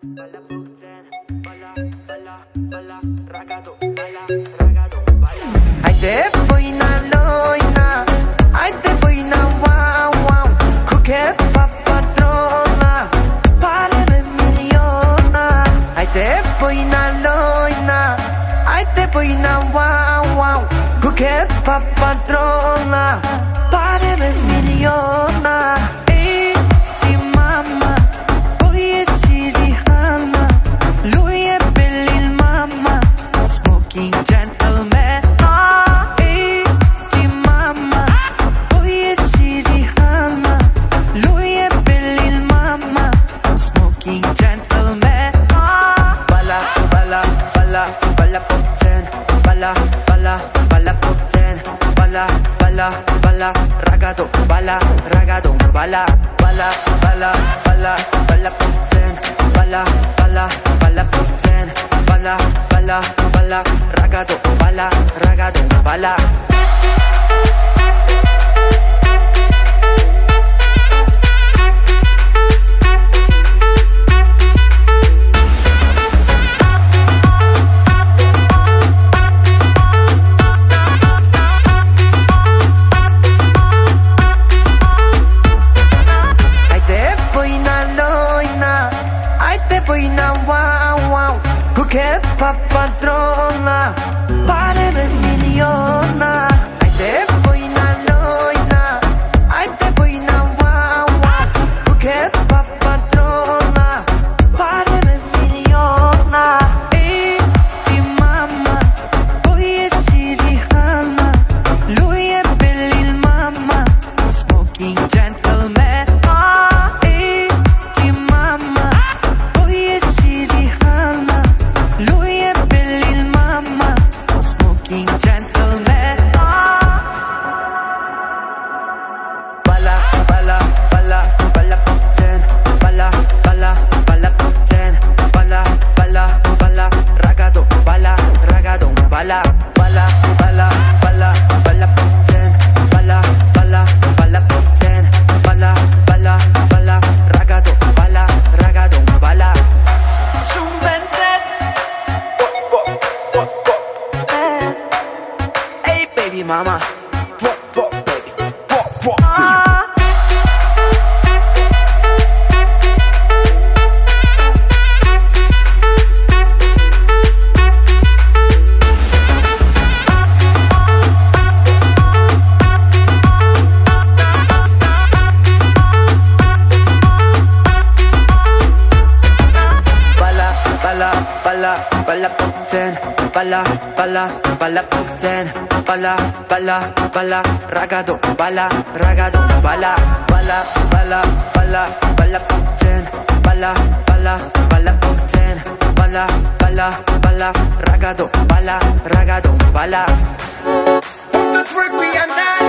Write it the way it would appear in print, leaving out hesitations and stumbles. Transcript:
Balla Puggen, balla, balla, balla, ragado, balla. Ay te boina loina, ay te boina wow wow. Kuke papatrona, parere miliona. Ay te boina loina, ay te boina wow wow. Kuke papatrona, parere miliona. Balla, ragado, balla, balla, balla, balla, balla, balla, Puggen, balla, balla, balla, Puggen, balla, balla, balla, ragado, balla. Che papadrona, parere miliona. Ai te boina loina, ai te boina wow wow. Che papadrona, parere miliona. E di mamma, poi è Sirihanna. Lui è bello il mamma, smoking gentleman. Balla, balla, balla, balla, balla Puggen, balla, balla, balla Puggen, balla, balla, balla, ragado, balla. Su un Bentley. Hey baby mama, baby, Balla Puggen, balla, balla, balla Puggen, balla, balla, balla, ragado, balla, balla, balla, balla, balla, balla Puggen, balla, balla, balla Puggen, balla, balla, balla, ragado, balla. Put the brick behind that.